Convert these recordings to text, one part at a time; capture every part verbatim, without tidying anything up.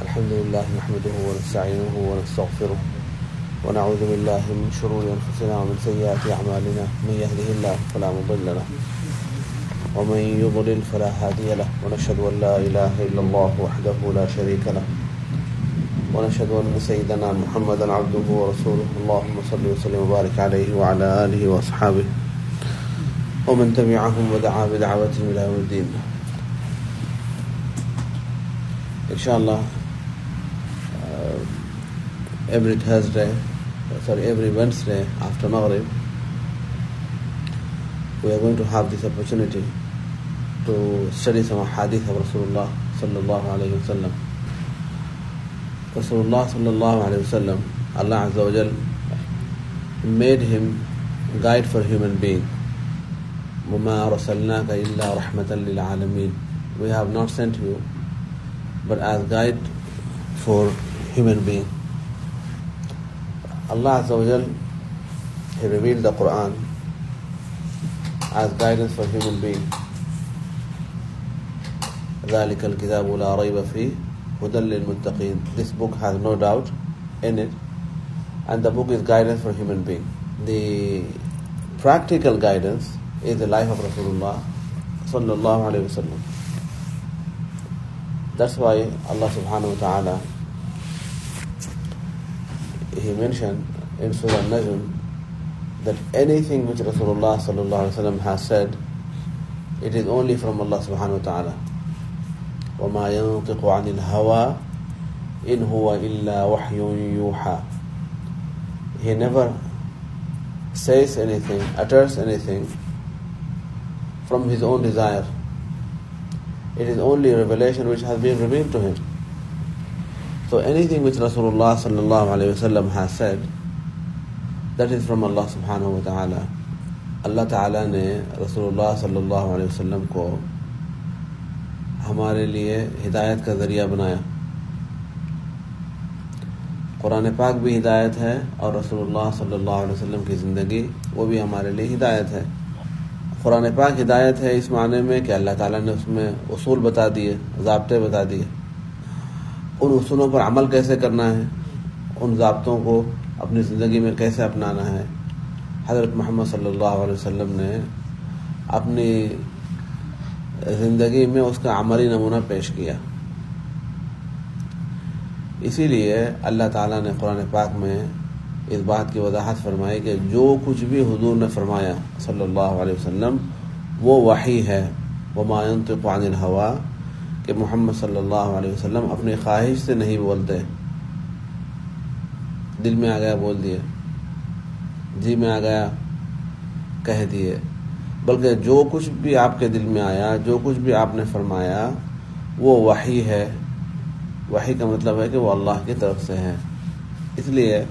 الحمد لله نحمده ونستعينه ونستغفره ونعوذ بالله من شرور أنفسنا ومن سيئات أعمالنا من يهده الله فلا مضل له ومن يضلل فلا هادي له ونشهد أن لا إله إلا الله وحده لا شريك له ونشهد أن سيدنا محمدا عبده ورسوله اللهم صل وسلم وبارك عليه وعلى آله وأصحابه ومن تبعهم ودعا بدعوتهم إلى يوم الدين. Inshallah, uh, every Thursday, sorry, every Wednesday after Maghrib, we are going to have this opportunity to study some hadith of Rasulullah sallallahu alayhi wa sallam. Rasulullah sallallahu alayhi wa sallam, Allah Azza wa Jal made him guide for human being. وَمَا أَرْسَلْنَاكَ إِلَّا رَحْمَةً لِلْعَالَمِينَ. We have not sent you but as guide for human being. Allah Azza wa Jal, He revealed the Quran as guidance for human being. ذَلِكَ الْكِتَابُ لَا رَيْبَ فِيهِ هُدًى لِلْمُتَّقِينَ. This book has no doubt in it, and the book is guidance for human being. The practical guidance is the life of Rasulullah sallallahu alayhi wa sallam. That's why Allah subhanahu wa ta'ala, He mentioned in Surah An-Najm that anything which Rasulullah sallallahu alayhi wa sallam has said, it is only from Allah subhanahu wa ta'ala. وَمَا يَنطِقُ عَنِ الْهَوَىٰ إِنْ هُوَ إِلَّا وَحْيٌ يُوحَىٰ. He never says anything, utters anything from his own desire. It is only a revelation which has been revealed to him. So anything which Rasulullah sallallahu alayhi wa sallam has said, that is from Allah subhanahu wa ta'ala. Allah ta'ala ne Rasulullah sallallahu alayhi wa sallam ko ہمارے لیے ہدایت کا ذریعہ بنایا. قرآن پاک بھی ہدایت ہے اور رسول اللہ صلی اللہ علیہ وسلم کی زندگی وہ بھی ہمارے لیے ہدایت ہے. قرآن پاک ہدایت ہے اس معنی میں کہ اللہ تعالیٰ نے اس میں اصول بتا دیے، ضابطے بتا دیے. ان اصولوں پر عمل کیسے کرنا ہے، ان ضابطوں کو اپنی زندگی میں کیسے اپنانا ہے، حضرت محمد صلی اللہ علیہ وسلم نے اپنی زندگی میں اس کا عملی نمونہ پیش کیا. اسی لیے اللہ تعالیٰ نے قرآن پاک میں اس بات کی وضاحت فرمائی کہ جو کچھ بھی حضور نے فرمایا صلی اللہ علیہ وسلم وہ وحی ہے. وَمَا يَنطِقُ عَنِ الْهَوَىٰ کہ محمد صلی اللہ علیہ وسلم اپنی خواہش سے نہیں بولتے، دل میں آ گیا بول دیے، جی میں آ گیا کہہ دیے، بلکہ جو کچھ بھی آپ کے دل میں آیا، جو کچھ بھی آپ نے فرمایا وہ وحی ہے. وحی کا مطلب ہے کہ وہ اللہ کی طرف سے ہے. اس لیے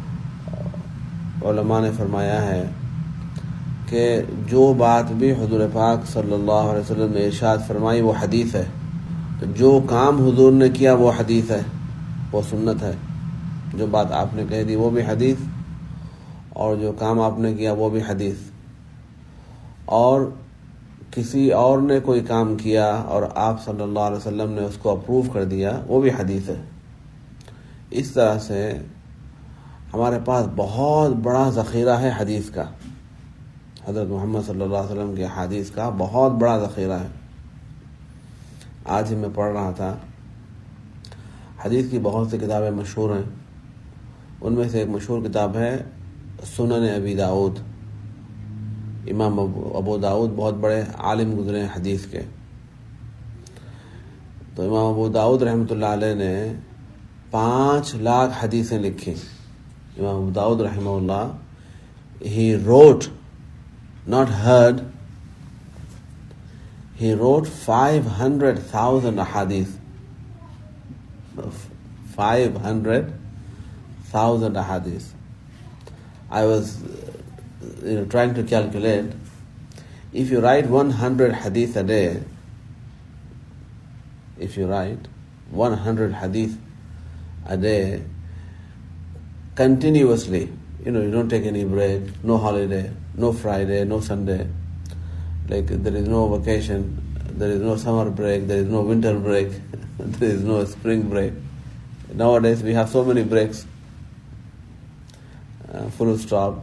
علماء نے فرمایا ہے کہ جو بات بھی حضور پاک صلی اللہ علیہ وسلم نے ارشاد فرمائی وہ حدیث ہے. تو جو کام حضور نے کیا وہ حدیث ہے، وہ سنت ہے. جو بات آپ نے کہہ دی وہ بھی حدیث، اور جو کام آپ نے کیا وہ بھی حدیث. اور کسی اور نے کوئی کام کیا اور آپ صلی اللہ علیہ وسلم نے اس کو اپروو کر دیا وہ بھی حدیث ہے. اس طرح سے ہمارے پاس بہت بڑا ذخیرہ ہے حدیث کا. حضرت محمد صلی اللہ علیہ وسلم کے حدیث کا بہت بڑا ذخیرہ ہے. آج ہی میں پڑھ رہا تھا، حدیث کی بہت سی کتابیں مشہور ہیں. ان میں سے ایک مشہور کتاب ہے سنن ابی داؤد. امام ابو داؤد بہت بڑے عالم گزرے ہیں حدیث کے. تو امام ابو داؤد رحمۃ اللہ علیہ نے پانچ لاکھ حدیثیں لکھی. امام ابو داؤد رحمہ اللہ, he wrote, not heard, he wrote five hundred thousand ahadith. five hundred thousand ahadith. I was you know, trying to calculate, if you write one hundred hadith a day, if you write one hundred hadith a day continuously, you know, you don't take any break, no holiday, no Friday, no Sunday, like there is no vacation, there is no summer break, there is no winter break, there is no spring break. Nowadays we have so many breaks, uh, full stop.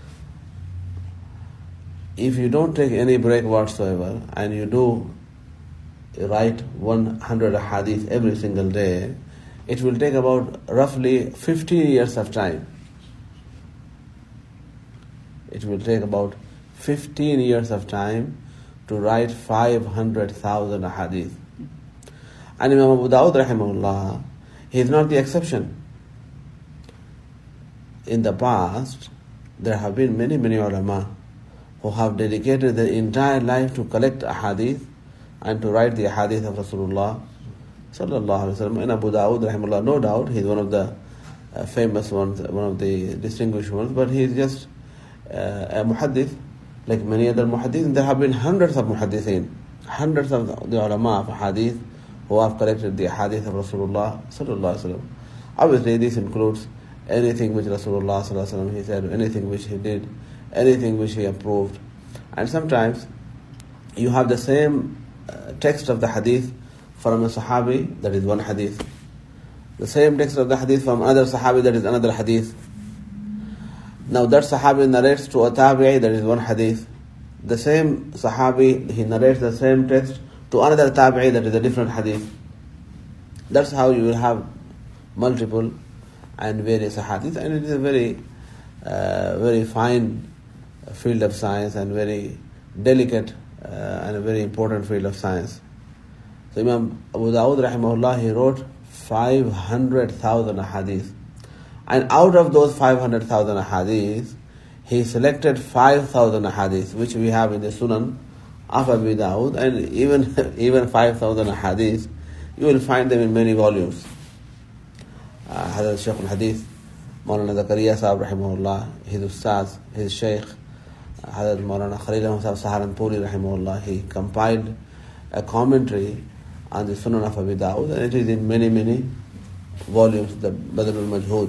If you don't take any break whatsoever and you do write one hundred hadith every single day, it will take about roughly fifteen years of time. It will take about fifteen years of time to write five hundred thousand hadith. And Imam Abu Dawud rahimahullah, he is not the exception. In the past, there have been many, many ulama who have dedicated their entire life to collect ahadith and to write the ahadith of Rasulullah sallallahu alaihi wasallam. And Abu Dawud rahimahullah, no doubt, he is one of the uh, famous ones, one of the distinguished ones, but he is just uh, a muhaddith, like many other muhaddith. There have been hundreds of muhaddithin, hundreds of the ulama of hadith who have collected the hadith of Rasulullah sallallahu alaihi wasallam. Obviously, this includes anything which Rasulullah sallallahu alaihi wasallam he said, anything which he did, anything which he approved. And sometimes you have the same uh, text of the hadith from a sahabi, that is one hadith. The same text of the hadith from another sahabi, that is another hadith. Now that sahabi narrates to a tabi'i, that is one hadith. The same sahabi, he narrates the same text to another tabi'i, that is a different hadith. That's how you will have multiple and various hadiths, and it is a very, uh, very fine field of science and very delicate uh, and a very important field of science. So Imam Abu Dawud rahimahullah, he wrote five hundred thousand hadith, and out of those five hundred thousand hadith, he selected five thousand hadith, which we have in the Sunan of Abu Dawud, and even even five thousand hadith, you will find them in many volumes. Uh, Hazrat Shaykh al-Hadith, Maulana Zakaria Sahab rahimahullah, his Ustaz, his Shaykh, uh, Hazrat Maulana Khalil Ahmad Sahab Saharanpuri rahimahullah, he compiled a commentary on the Sunan of Abu Dawud, and it is in many, many volumes, the Badr al-Majhood.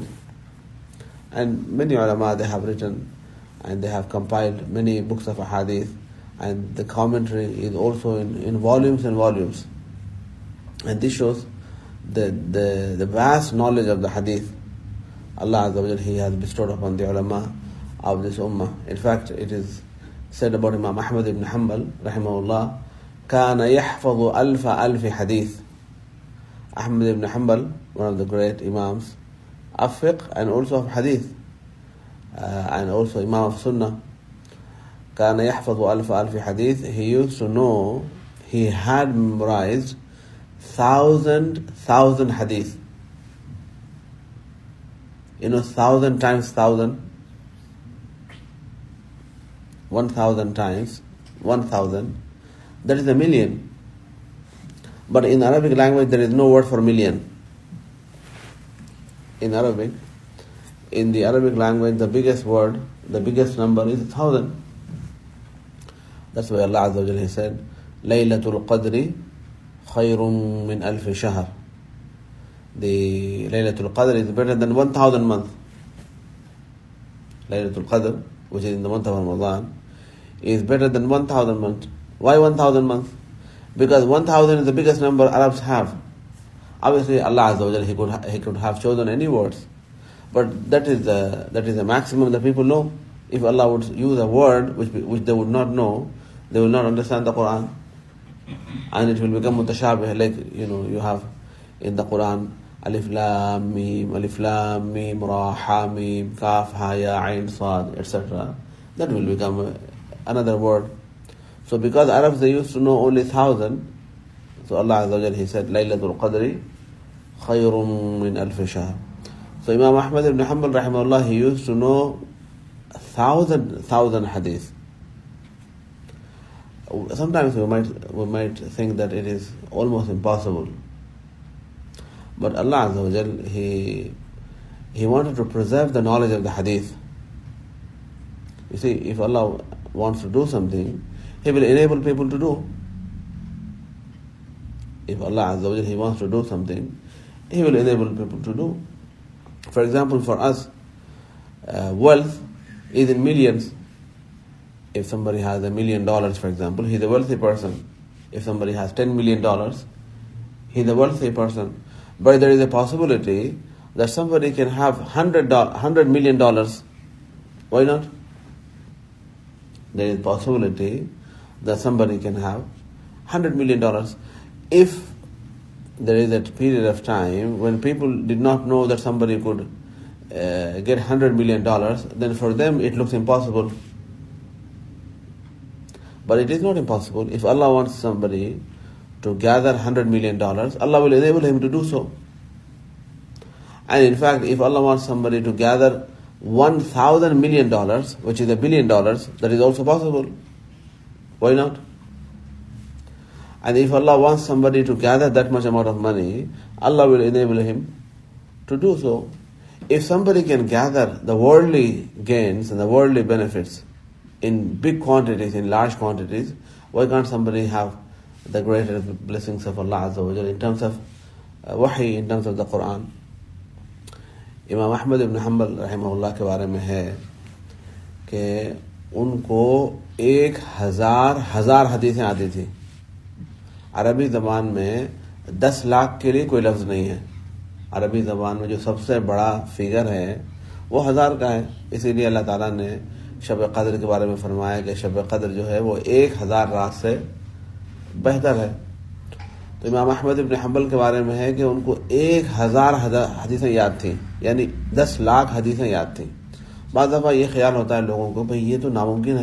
And many ulama, they have written and they have compiled many books of hadith, and the commentary is also in, in volumes and volumes. And this shows the, the, the vast knowledge of the hadith Allah Azza wa Jal, He has bestowed upon the ulama of this ummah. In fact, it is said about Imam Ahmad ibn Hanbal rahimahullah, كان يحفظ ألف ألف حديث. Ahmad ibn Hanbal, one of the great imams of fiqh and also of hadith, uh, and also imam of sunnah. كان يحفظ ألف ألف حديث. He used to know, he had memorized thousand thousand hadith. You know, thousand times thousand, one thousand times one thousand, that is a million. But in Arabic language there is no word for million. In Arabic, in the Arabic language, the biggest word, the biggest number is a thousand. That's why Allah Azza wa Jalla, He said, Laylatul Qadri khayrun min alfi shahr. The Laylatul Qadr is better than one thousand months. Laylatul Qadr, which is in the month of Ramadan, is better than one thousand months. Why one thousand months? Because one thousand is the biggest number Arabs have. Obviously, Allah Azza wa Jalla, He could ha- He could have chosen any words, but that is the that is the maximum that people know. If Allah would use a word which which they would not know, they will not understand the Quran, and it will become mutashabih. Like, you know, you have in the Quran Alif Lam Mim, Alif Lam Mim, Ra Ha Mim, Kaf Ha Ya Ain Sad, et cetera. That will become another word. So because Arabs, they used to know only thousand, so Allah Azza wa Jalla, He said, Laylatul Qadri khayrun min alfi shahr. So Imam Ahmad ibn Hanbal rahimahullah, he used to know a thousand thousand hadith. Sometimes we might we might think that it is almost impossible. But Allah Azza wa Jal, He He wanted to preserve the knowledge of the hadith. You see, if Allah wants to do something, He will enable people to do. If Allah Azza wa Jal, He wants to do something, He will enable people to do. For example, for us, uh, wealth is in millions. If somebody has a million dollars, for example, he's a wealthy person. If somebody has ten million dollars, he's a wealthy person. But there is a possibility that somebody can have hundred hundred million dollars. Why not? There is a possibility that somebody can have hundred million dollars. If there is a period of time when people did not know that somebody could uh, get hundred million dollars, then for them it looks impossible. But it is not impossible. If Allah wants somebody to gather hundred million dollars, Allah will enable him to do so. And in fact, if Allah wants somebody to gather one thousand million dollars, which is a billion dollars, that is also possible. Why not? And if Allah wants somebody to gather that much amount of money, Allah will enable him to do so. If somebody can gather the worldly gains and the worldly benefits in big quantities, in large quantities, why can't somebody have the greater blessings of Allah Azza wa Jalla in terms of uh, wahi, in terms of the Quran? امام احمد ابن حنبل رحمہ اللہ کے بارے میں ہے کہ ان کو ایک ہزار ہزار حدیثیں آتی تھی. عربی زبان میں دس لاکھ کے لیے کوئی لفظ نہیں ہے. عربی زبان میں جو سب سے بڑا فگر ہے وہ ہزار کا ہے. اسی لیے اللہ تعالیٰ نے شب قدر کے بارے میں فرمایا کہ شب قدر جو ہے وہ ایک ہزار رات سے بہتر ہے. تو امام احمد ابن حنبل کے بارے میں ہے کہ ان کو ایک ہزار حدیثیں یاد تھیں، یعنی دس لاکھ حدیثیں یاد تھیں. بعض دفعہ یہ خیال ہوتا ہے لوگوں کو بھئی یہ تو ناممکن ہے.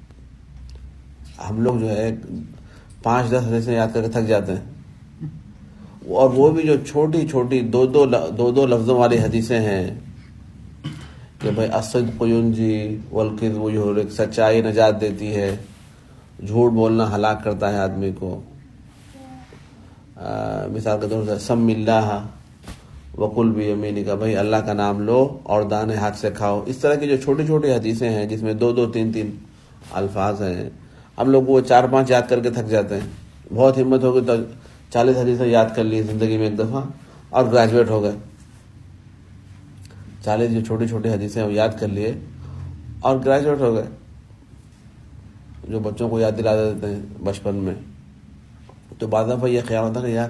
ہم لوگ جو ہے پانچ دس حدیثیں یاد کر کے تھک جاتے ہیں، اور وہ بھی جو چھوٹی چھوٹی دو دو دو دو لفظوں والی حدیثیں ہیں کہ بھئی الصدق ینجی والکذب یہلک، سچائی نجات دیتی ہے، جھوٹ بولنا ہلاک کرتا ہے آدمی کو. مثال کے طور پر سم اللہ وقل بیمینک، بھائی اللہ کا نام لو اور دانے ہاتھ سے کھاؤ. اس طرح کی جو چھوٹی چھوٹی حدیثیں ہیں جس میں دو دو تین تین الفاظ ہیں، ہم لوگ وہ چار پانچ یاد کر کے تھک جاتے ہیں. بہت ہمت ہوگی تو چالیس حدیثیں یاد کر لی زندگی میں ایک دفعہ اور گریجویٹ ہو گئے. چالیس جو چھوٹی چھوٹی حدیثیں وہ یاد کر لیے اور گریجویٹ ہو گئے، جو بچوں کو یاد دلا دیتے ہیں بچپن میں. تو بعض دفعہ یہ خیال ہوتا ہے کہ یار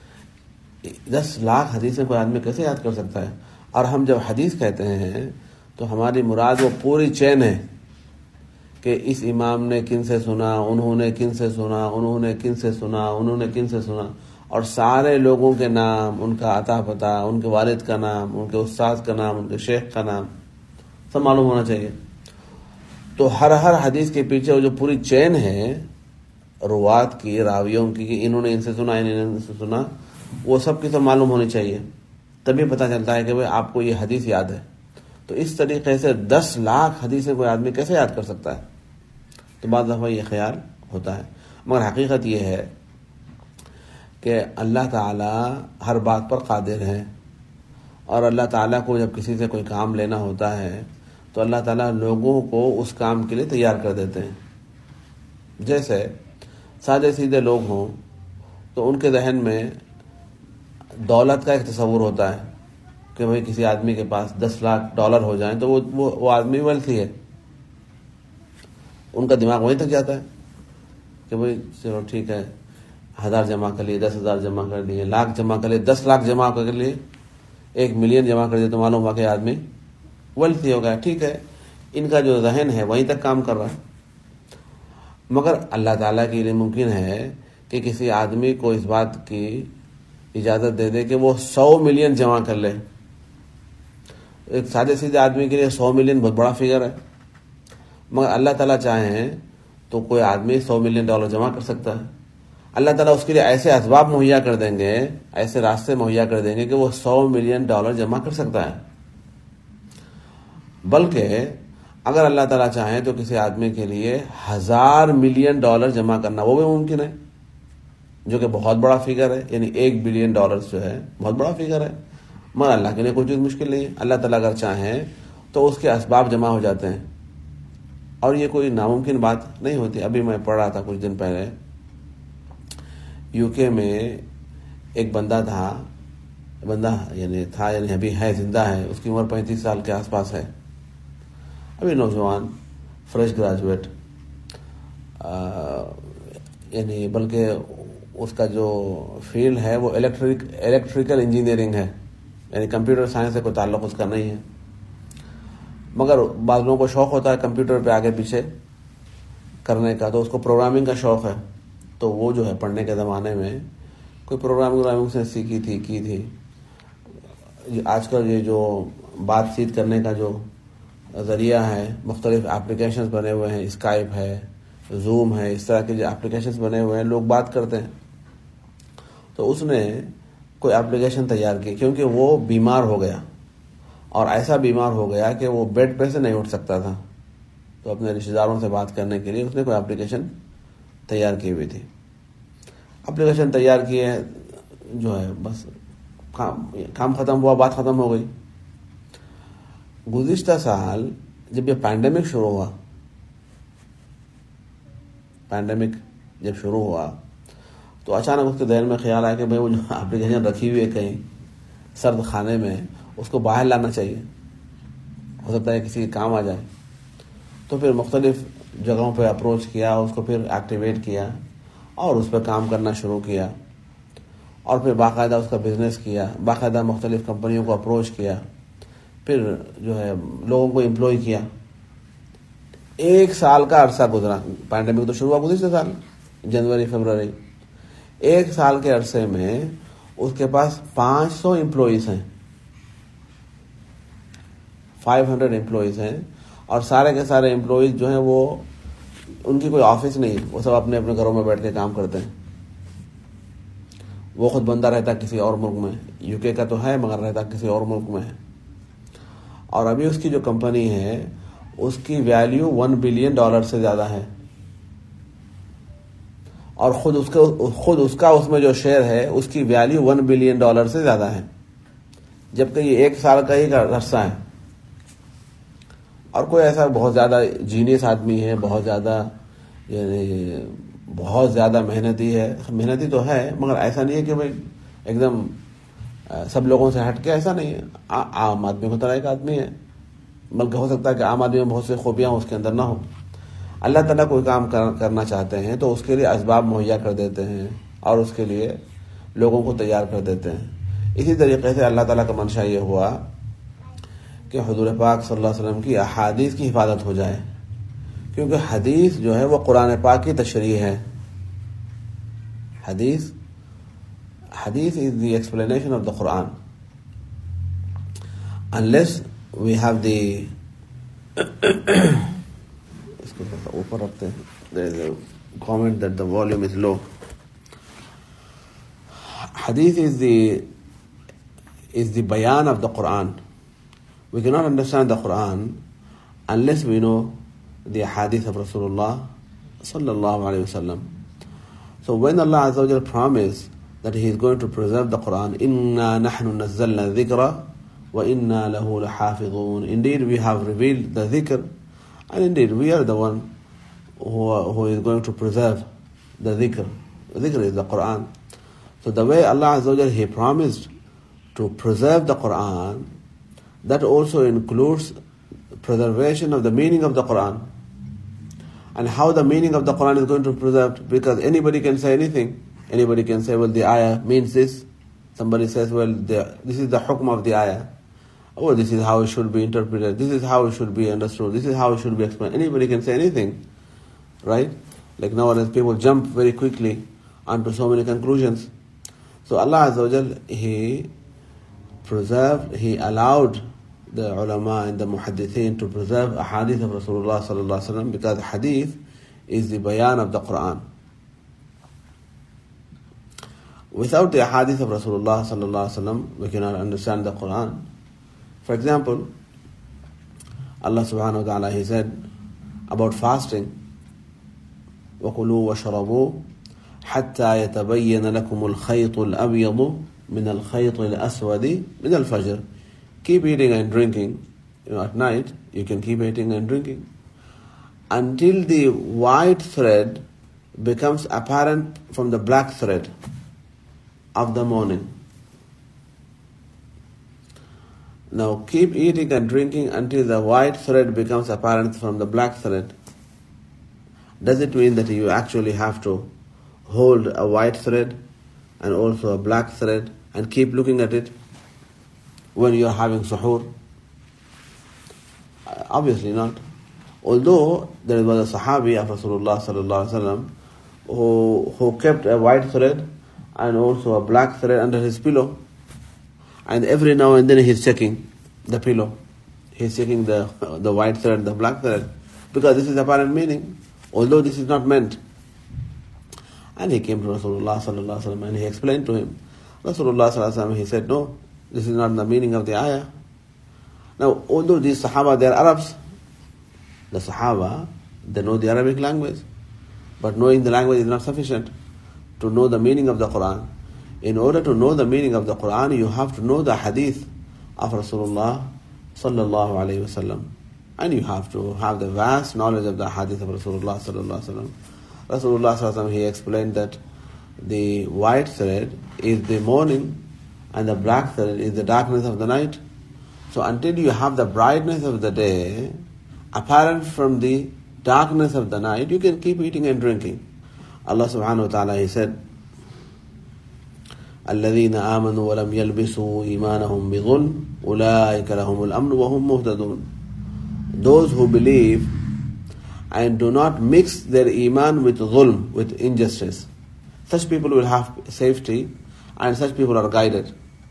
دس لاکھ حدیثیں کوئی آدمی کیسے یاد کر سکتا ہے. اور ہم جب حدیث کہتے ہیں تو ہماری مراد وہ پوری چین ہے کہ اس امام نے کن سے سنا، انہوں نے کن سے سنا، انہوں نے کن سے سنا، انہوں نے کن سے سنا، اور سارے لوگوں کے نام، ان کا عطا پتہ، ان کے والد کا نام، ان کے استاد کا نام، ان کے شیخ کا نام سب معلوم ہونا چاہیے. تو ہر ہر حدیث کے پیچھے وہ جو پوری چین ہے روات کی، راویوں کی، کہ انہوں نے ان سے سنا، انہوں نے ان سے سنا، وہ سب کی سب معلوم ہونی چاہیے. تبھی پتہ چلتا ہے کہ بھئی آپ کو یہ حدیث یاد ہے. تو اس طریقے سے دس لاکھ حدیثیں کوئی آدمی کیسے یاد کر سکتا ہے؟ تو بعض دفعہ یہ خیال ہوتا ہے. مگر حقیقت یہ ہے کہ اللہ تعالیٰ ہر بات پر قادر ہے، اور اللہ تعالیٰ کو جب کسی سے کوئی کام لینا ہوتا ہے تو اللہ تعالیٰ لوگوں کو اس کام کے لیے تیار کر دیتے ہیں. جیسے سادے سیدھے لوگ ہوں تو ان کے ذہن میں دولت کا ایک تصور ہوتا ہے کہ بھئی کسی آدمی کے پاس دس لاکھ ڈالر ہو جائیں تو وہ وہ, وہ آدمی ویلتھی ہے. ان کا دماغ وہیں تک جاتا ہے کہ بھئی چلو ٹھیک ہے، ہزار جمع کر لیے، دس ہزار جمع کر لیے، لاکھ جمع کر لیے، دس لاکھ جمع کر لیے، ایک ملین جمع کر دیے تو معلوم ہوا کہ آدمی ویلتھی ہو گیا. ٹھیک ہے، ان کا جو ذہن ہے وہیں تک کام کر رہا ہے. مگر اللہ تعالیٰ کے لیے ممکن ہے کہ کسی آدمی کو اس بات کی اجازت دے دے کہ وہ سو ملین جمع کر لے. ایک سادے سیدھے آدمی کے لیے سو ملین بہت بڑا فگر ہے، مگر اللہ تعالیٰ چاہیں تو کوئی آدمی سو ملین ڈالر جمع کر سکتا ہے. اللہ تعالیٰ اس کے لیے ایسے اسباب مہیا کر دیں گے، ایسے راستے مہیا کر دیں گے کہ وہ سو ملین ڈالر جمع کر سکتا ہے. بلکہ اگر اللہ تعالیٰ چاہیں تو کسی آدمی کے لیے ہزار ملین ڈالر جمع کرنا وہ بھی ممکن ہے، جو کہ بہت بڑا فگر ہے. یعنی ایک بلین ڈالر جو ہے بہت بڑا فگر ہے، مگر اللہ کے لیے کوئی چیز مشکل نہیں ہے. اللہ تعالیٰ اگر چاہیں تو اس کے اسباب جمع ہو جاتے ہیں، اور یہ کوئی ناممکن بات نہیں ہوتی. ابھی میں پڑھ رہا تھا کچھ دن پہلے، یو کے میں ایک بندہ تھا، بندہ یعنی تھا یعنی ابھی ہے، زندہ ہے، اس کی عمر پینتیس سال کے آس پاس ہے، ابھی نوجوان، فریش گریجویٹ، یعنی بلکہ اس کا جو فیلڈ ہے وہ الیکٹرک الیکٹریکل انجینئرنگ ہے، یعنی کمپیوٹر سائنس سے کوئی تعلق اس کا نہیں ہے، مگر بعض لوگوں کو شوق ہوتا ہے کمپیوٹر پہ آگے پیچھے کرنے کا، تو اس کو پروگرامنگ کا شوق ہے، تو وہ جو ہے پڑھنے کے زمانے میں کوئی پروگرامنگ وغیرہ سے سیکھی تھی کی تھی. آج کل یہ جو بات چیت کرنے کا جو ذریعہ ہے، مختلف اپلیکیشنز بنے ہوئے ہیں، اسکائپ ہے، زوم ہے، اس طرح کے جو اپلیکیشنز بنے ہوئے ہیں، لوگ بات کرتے ہیں. تو اس نے کوئی اپلیکیشن تیار کی کیونکہ وہ بیمار ہو گیا، اور ایسا بیمار ہو گیا کہ وہ بیڈ پہ سے نہیں اٹھ سکتا تھا. تو اپنے رشتہ داروں سے بات کرنے کے لیے اس نے کوئی اپلیکیشن تیار کی ہوئی تھی. اپلیکیشن تیار کیے جو ہے بس کام کام ختم ہوا، بات ختم ہو گئی. گزشتہ سال جب یہ پینڈیمک شروع ہوا پینڈیمک جب شروع ہوا تو اچانک اس کے ذہن میں خیال آیا کہ بھائی وہ جو اپلیکیشن رکھی ہوئی ہے کہیں سرد خانے میں، اس کو باہر لانا چاہیے، ہو سکتا ہے کسی کے کام آ جائے. تو پھر مختلف جگہوں پہ اپروچ کیا، اس کو پھر ایکٹیویٹ کیا اور اس پہ کام کرنا شروع کیا، اور پھر باقاعدہ اس کا بزنس کیا، باقاعدہ مختلف کمپنیوں کو اپروچ کیا، پھر جو ہے لوگوں کو امپلوئی کیا. ایک سال کا عرصہ گزرا، پینڈیمک تو شروع ہوا گزشتہ سال جنوری فروری. ایک سال کے عرصے میں اس کے پاس پانچ سو امپلائیز ہیں، فائیو ہنڈریڈ امپلائیز ہیں، اور سارے کے سارے امپلائیز جو ہیں وہ ان کی کوئی آفس نہیں، وہ سب اپنے اپنے گھروں میں بیٹھ کے کام کرتے ہیں. وہ خود بندہ رہتا کسی اور ملک میں، یو کے کا تو ہے مگر رہتا کسی اور ملک میں ہے. اور ابھی اس کی جو کمپنی ہے اس کی ویلیو ون بلین ڈالر سے زیادہ ہے، اور خود اس کا خود اس کا اس میں جو شیئر ہے اس کی ویلیو ون بلین ڈالر سے زیادہ ہے، جبکہ یہ ایک سال کا ہی عرصہ ہے. اور کوئی ایسا بہت زیادہ جینیس آدمی ہے، بہت زیادہ یعنی بہت زیادہ محنتی ہے، محنتی تو ہے مگر ایسا نہیں ہے کہ بھائی ایک دم سب لوگوں سے ہٹ کے، ایسا نہیں ہے. عام آدمی کی طرح ایک آدمی ہے، بلکہ ہو سکتا ہے کہ عام آدمی میں بہت سی خوبیاں اس کے اندر نہ ہوں. اللہ تعالیٰ کوئی کام کرنا چاہتے ہیں تو اس کے لیے اسباب مہیا کر دیتے ہیں اور اس کے لیے لوگوں کو تیار کر دیتے ہیں. اسی طریقے سے اللہ تعالیٰ کا منشا یہ ہوا کہ حضور پاک صلی اللہ علیہ وسلم کی احادیث کی حفاظت ہو جائے، کیونکہ حدیث جو ہے وہ قرآن پاک کی تشریح ہے. حدیث حدیث is the explanation of the Quran. Unless we have the اس کو اوپر رکھتے ہیں. There is a comment that the volume is low. Hadith is the is the bayan of the Quran. We cannot understand the Quran unless we know the hadith of Rasulullah sallallahu alaihi wasallam. So when Allah Azza wa Jalla promised that He is going to preserve the Quran, inna nahnu nazzalna dhikra wa inna lahu lahafidhun. Indeed, we have revealed the dhikr, and indeed we are the one who, who is going to preserve the dhikr. The dhikr is the Quran. So the way Allah Azza wa Jalla He promised to preserve the Quran, that also includes preservation of the meaning of the Quran. And how the meaning of the Quran is going to be preserved, because anybody can say anything. Anybody can say, well, the ayah means this. Somebody says, well, the, this is the hukm of the ayah. Oh, this is how it should be interpreted. This is how it should be understood. This is how it should be explained. Anybody can say anything, right? Like nowadays, people jump very quickly onto so many conclusions. So Allah Azza wa Jal, He preserved, He allowed the ulama and the muhaddithin to preserve a hadith of Rasulullah sallallahu alaihi wasallam, because hadith is the bayan of the Quran. Without the hadith of Rasulullah sallallahu alaihi wasallam, we cannot understand the Quran. For example, Allah subhanahu wa ta'ala, He said about fasting, وَكُلُوا وَشْرَبُوا حَتَّى يَتَبَيَّنَ لَكُمُ الْخَيْطُ الْأَبْيَضُ مِنَ الْخَيْطِ الْأَسْوَدِ مِنَ الْفَجْرِ. Keep eating and drinking. You know, at night, you can keep eating and drinking until the white thread becomes apparent from the black thread of the morning. Now, keep eating and drinking until the white thread becomes apparent from the black thread. Does it mean that you actually have to hold a white thread and also a black thread and keep looking at it when you are having suhoor? Obviously not. Although there was a Sahabi of Rasulullah sallallahu alaihi wasallam who who kept a white thread and also a black thread under his pillow, and every now and then he's checking the pillow, he's checking the the white thread, the black thread, because this is apparent meaning, although this is not meant. And he came to Rasulullah sallallahu alaihi wasallam and he explained to him. Rasulullah sallallahu alaihi wasallam, he said, no, this is not the meaning of the ayah. Now, although these Sahaba, they are Arabs, the Sahaba, they know the Arabic language, but knowing the language is not sufficient to know the meaning of the Quran. In order to know the meaning of the Quran, you have to know the hadith of Rasulullah sallallahu alaihi wasallam, and you have to have the vast knowledge of the hadith of Rasulullah sallallahu alaihi wasallam. Rasulullah sallallahu alaihi wasallam, he explained that the white thread is the morning and the black thread is the darkness of the night. So until you have the brightness of the day apparent from the darkness of the night, you can keep eating and drinking. Allah subhanahu wa ta'ala, he said, الَّذِينَ آمَنُوا وَلَمْ يَلْبِسُوا إِيمَانَهُمْ بِظُلْمٍ أُولَٰئِكَ لَهُمُ الْأَمْنُ وَهُمْ مُهْتَدُونَ. Those who believe and do not mix their iman with dhulm, with injustice, such people will have safety and such people are guided.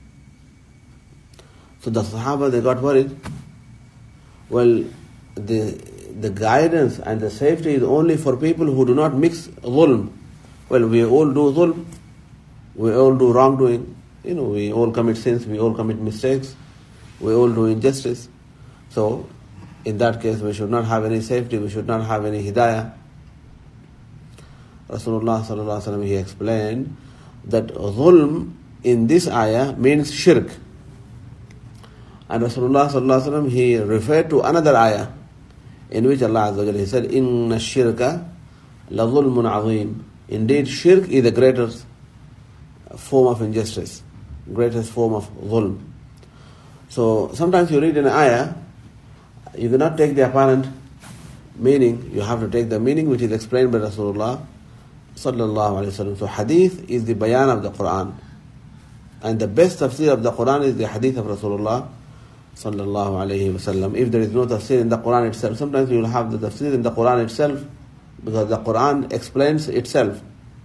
So the Sahaba, they got worried. Well, the the guidance and the safety is only for people who do not mix dhulm. Well, we all do dhulm, we all do wrongdoing, you know, we all commit sins, we all commit mistakes, we all do injustice. So, in that case, we should not have any safety, we should not have any hidayah. Rasulullah sallallahu alaihi wasallam, he explained that dhulm in this ayah means shirk. And Rasulullah sallallahu alaihi wasallam, he referred to another ayah in which Allah Azza wa Jalla, he said, Inna shirka la dhulmun azim. Indeed, shirk is the greatest form of injustice, greatest form of dhulm. So sometimes you read an ayah, you cannot take the apparent meaning, you have to take the meaning which is explained by Rasulullah sallallahu alaihi wasallam. So hadith is the bayan of the Quran, and the best tafsir of the Quran is the hadith of Rasulullah sallallahu alaihi wasallam. If there is no tafsir in the Quran itself, sometimes you will have the tafsir in the Quran itself, because the Quran explains itself.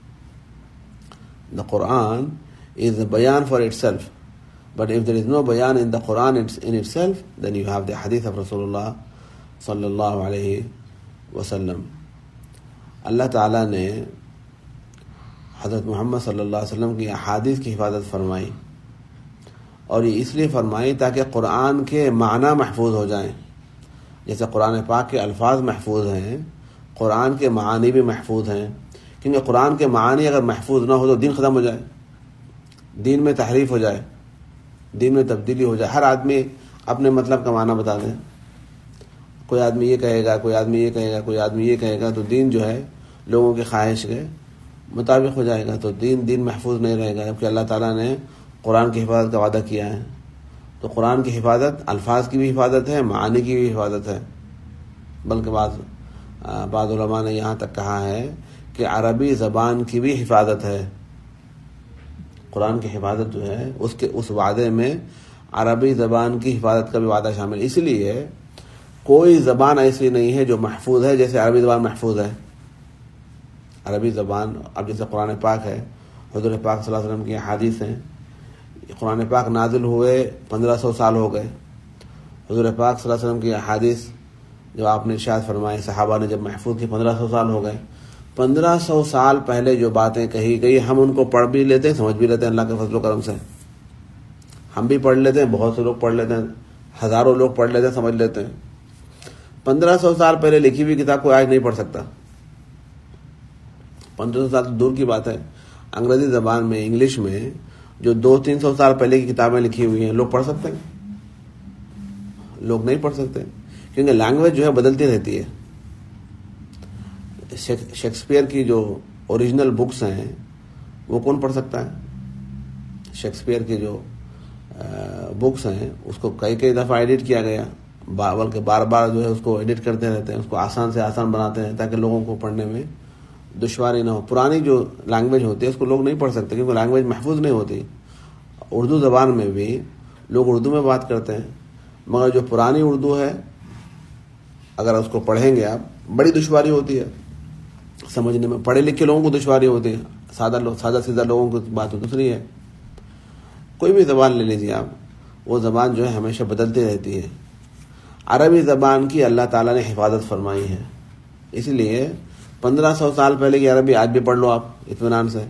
The Quran is the bayan for itself. But if there is no bayan in the Quran in itself, then you have the hadith of Rasulullah sallallahu alaihi wasallam. Allah Ta'ala ne حضرت محمد صلی اللہ علیہ وسلم کی احادیث کی حفاظت فرمائی، اور یہ اس لیے فرمائی تاکہ قرآن کے معنی محفوظ ہو جائیں. جیسے قرآن پاک کے الفاظ محفوظ ہیں، قرآن کے معانی بھی محفوظ ہیں، کیونکہ قرآن کے معانی اگر محفوظ نہ ہو تو دین ختم ہو جائے، دین میں تحریف ہو جائے، دین میں تبدیلی ہو جائے. ہر آدمی اپنے مطلب کا معنی بتا دیں، کوئی آدمی یہ کہے گا، کوئی آدمی یہ کہے گا، کوئی آدمی یہ کہے گا، تو دین جو ہے لوگوں کی خواہش کے مطابق ہو جائے گا، تو دین دین محفوظ نہیں رہے گا. جبکہ اللہ تعالیٰ نے قرآن کی حفاظت کا وعدہ کیا ہے، تو قرآن کی حفاظت الفاظ کی بھی حفاظت ہے، معانی کی بھی حفاظت ہے. بلکہ بعض بعض علماء نے یہاں تک کہا ہے کہ عربی زبان کی بھی حفاظت ہے. قرآن کی حفاظت جو ہے اس کے اس وعدے میں عربی زبان کی حفاظت کا بھی وعدہ شامل. اس لیے کوئی زبان ایسی نہیں ہے جو محفوظ ہے جیسے عربی زبان محفوظ ہے. عربی زبان اب جیسے قرآن پاک ہے، حضور پاک صلی اللہ علیہ وسلم کی حدیث ہیں، قرآن پاک نازل ہوئے پندرہ سو سال ہو گئے. حضور پاک صلی اللہ علیہ وسلم کی حدیث جو آپ نے ارشاد فرمائے، صحابہ نے جب محفوظ کی پندرہ سو سال ہو گئے. پندرہ سو سال پہلے جو باتیں کہی گئی ہم ان کو پڑھ بھی لیتے ہیں، سمجھ بھی لیتے ہیں. اللہ کے فضل و کرم سے ہم بھی پڑھ لیتے ہیں، بہت سے لوگ پڑھ لیتے ہیں، ہزاروں لوگ پڑھ لیتے ہیں، سمجھ لیتے ہیں. پندرہ سو سال پہلے لکھی ہوئی کتاب کو آج نہیں پڑھ سکتا. پندرہ سو سال دور کی بات ہے، انگریزی زبان میں، انگلش میں جو دو تین سو سال پہلے کی کتابیں لکھی ہوئی ہیں لوگ پڑھ سکتے ہیں؟ لوگ نہیں پڑھ سکتے، کیونکہ لینگویج جو ہے بدلتی رہتی ہے. شیکسپیئر کی جو اوریجنل بکس ہیں وہ کون پڑھ سکتا ہے؟ شیکسپیئر کی جو بکس ہیں اس کو کئی کئی دفعہ ایڈٹ کیا گیا، بلکہ بار بار جو ہے اس کو ایڈٹ کرتے رہتے ہیں، اس کو آسان سے آسان بناتے ہیں تاکہ لوگوں کو پڑھنے میں دشواری نہ ہو. پرانی جو لینگویج ہوتی ہے اس کو لوگ نہیں پڑھ سکتے کیونکہ لینگویج محفوظ نہیں ہوتی. اردو زبان میں بھی لوگ اردو میں بات کرتے ہیں، مگر جو پرانی اردو ہے اگر اس کو پڑھیں گے آپ بڑی دشواری ہوتی ہے سمجھنے میں. پڑھے لکھے لوگوں کو دشواری ہوتی ہے، سادہ لوگ سادہ سیدھا لوگوں کی بات دوسری ہے. کوئی بھی زبان لے لیجیے آپ، وہ زبان جو ہے ہمیشہ بدلتی رہتی ہے. عربی زبان کی اللہ تعالیٰ نے حفاظت فرمائی ہے، اس لیے پندرہ سو سال پہلے کی عربی آج بھی پڑھ لو آپ اطمینان سے.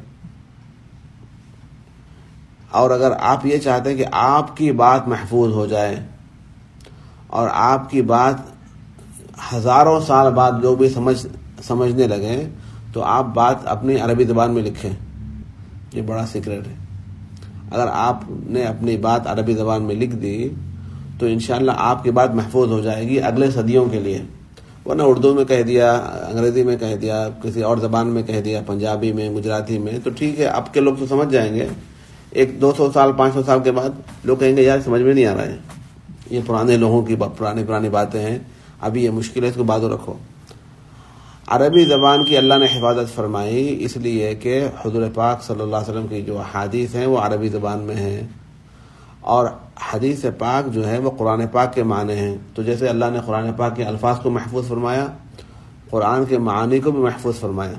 اور اگر آپ یہ چاہتے ہیں کہ آپ کی بات محفوظ ہو جائے اور آپ کی بات ہزاروں سال بعد لوگ بھی سمجھ سمجھنے لگیں تو آپ بات اپنی عربی زبان میں لکھیں. یہ بڑا سیکرٹ ہے. اگر آپ نے اپنی بات عربی زبان میں لکھ دی تو انشاءاللہ آپ کی بات محفوظ ہو جائے گی اگلے صدیوں کے لیے. ورنہ اردو میں کہہ دیا، انگریزی میں کہہ دیا، کسی اور زبان میں کہہ دیا، پنجابی میں، گجراتی میں، تو ٹھیک ہے اب کے لوگ تو سمجھ جائیں گے. ایک دو سو سال پانچ سو سال کے بعد لوگ کہیں گے یار سمجھ میں نہیں آ رہا ہے، یہ پرانے لوگوں کی پرانی پرانی باتیں ہیں، ابھی یہ مشکل ہے، اس کو بازو رکھو. عربی زبان کی اللہ نے حفاظت فرمائی اس لیے کہ حضور پاک صلی اللہ علیہ وسلم کی جو احادیث ہیں وہ عربی زبان میں ہیں، اور حدیث پاک جو ہے وہ قرآن پاک کے معنی ہیں. تو جیسے اللہ نے قرآن پاک کے الفاظ کو محفوظ فرمایا، قرآن کے معانی کو بھی محفوظ فرمایا.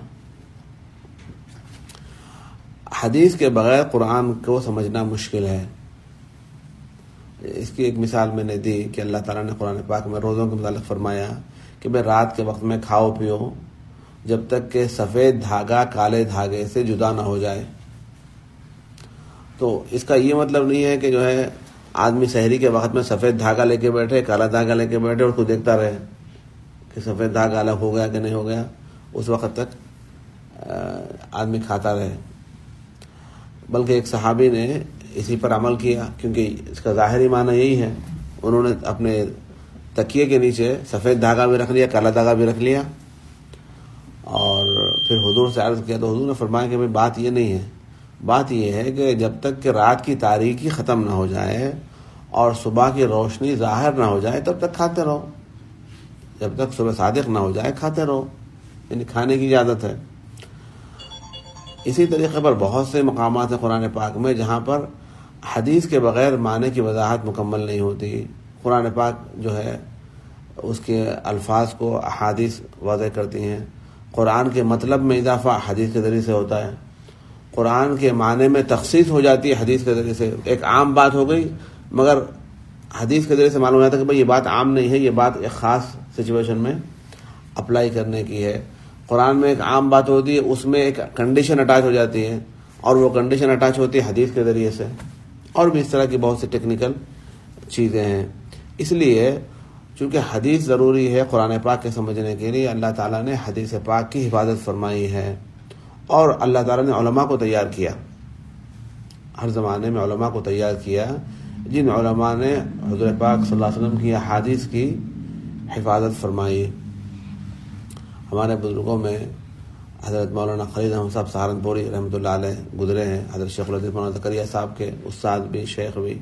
حدیث کے بغیر قرآن کو سمجھنا مشکل ہے. اس کی ایک مثال میں نے دی کہ اللہ تعالیٰ نے قرآن پاک میں روزوں کے متعلق فرمایا کہ بھائی رات کے وقت میں کھاؤ پیو جب تک کہ سفید دھاگا کالے دھاگے سے جدا نہ ہو جائے. تو اس کا یہ مطلب نہیں ہے کہ جو ہے آدمی سحری کے وقت میں سفید دھاگا لے کے بیٹھے، کالا دھاگا لے کے بیٹھے اور اس کو دیکھتا رہے کہ سفید دھاگا الگ ہو گیا کہ نہیں ہو گیا، اس وقت تک آدمی کھاتا رہے. بلکہ ایک صحابی نے اسی پر عمل کیا، کیونکہ اس کا ظاہری معنی یہی ہے. انہوں نے اپنے تکیے کے نیچے سفید دھاگا بھی رکھ لیا، کالا دھاگا بھی رکھ لیا، اور پھر حضور سے عرض کیا تو حضور نے فرمایا کہ بھائی بات یہ نہیں ہے، بات یہ ہے کہ جب تک کہ رات کی تاریکی ختم نہ ہو جائے اور صبح کی روشنی ظاہر نہ ہو جائے تب تک کھاتے رہو، جب تک صبح صادق نہ ہو جائے کھاتے رہو، یعنی کھانے کی اجازت ہے. اسی طریقے پر بہت سے مقامات ہیں قرآن پاک میں جہاں پر حدیث کے بغیر معنی کی وضاحت مکمل نہیں ہوتی. قرآن پاک جو ہے اس کے الفاظ کو احادیث واضح کرتی ہیں. قرآن کے مطلب میں اضافہ حدیث کے ذریعے سے ہوتا ہے. قرآن کے معنی میں تخصیص ہو جاتی ہے حدیث کے ذریعے سے. ایک عام بات ہو گئی مگر حدیث کے ذریعے سے معلوم ہو جاتا ہے کہ بھائی یہ بات عام نہیں ہے، یہ بات ایک خاص سچویشن میں اپلائی کرنے کی ہے. قرآن میں ایک عام بات ہوتی ہے، اس میں ایک کنڈیشن اٹیچ ہو جاتی ہے اور وہ کنڈیشن اٹیچ ہوتی ہے حدیث کے ذریعے سے. اور بھی اس طرح کی بہت سی ٹیکنیکل چیزیں ہیں. اس لیے چونکہ حدیث ضروری ہے قرآن پاک کے سمجھنے کے لیے، اللہ تعالیٰ نے حدیث پاک کی حفاظت فرمائی ہے. اور اللہ تعالیٰ نے علماء کو تیار کیا، ہر زمانے میں علماء کو تیار کیا جن علماء نے حضور پاک صلی اللہ علیہ وسلم کی احادیث کی حفاظت فرمائی. ہمارے بزرگوں میں حضرت مولانا خلیل احمد صاحب سہارنپوری رحمۃ اللہ علیہ گزرے ہیں، حضرت شیخ العزیز مولانا زکریا صاحب کے استاد بھی، شیخ بھی.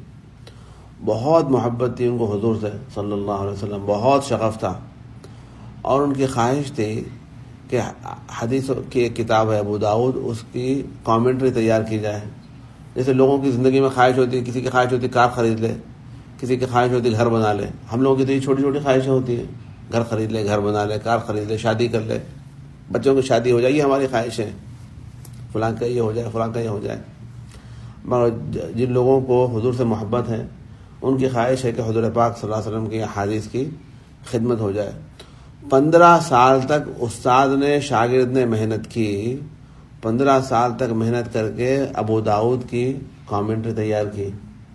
بہت محبت تھی ان کو حضور سے صلی اللہ علیہ وسلم، بہت شغف تھا، اور ان کی خواہش تھی کہ حدیث کی ایک کتاب ہے ابو داؤد، اس کی کامنٹری تیار کی جائے. جیسے لوگوں کی زندگی میں خواہش ہوتی ہے، کسی کی خواہش ہوتی ہے کار خرید لے، کسی کی خواہش ہوتی ہے گھر بنا لے. ہم لوگوں کی تو یہ چھوٹی چھوٹی خواہشیں ہوتی ہیں، گھر خرید لے، گھر بنا لے، کار خرید لے، شادی کر لے، بچوں کی شادی ہو جائے، یہ ہماری خواہشیں، فلاں کا یہ ہو جائے، فلاں کا یہ ہو جائے. مگر جن لوگوں کو حضور سے محبت ہے ان کی خواہش ہے کہ حضور پاک صلی اللہ علیہ وسلم کی احادیث کی خدمت ہو جائے. پندرہ سال تک استاد نے، شاگرد نے محنت کی، پندرہ سال تک محنت کر کے ابو داؤد کی کامنٹری تیار کی.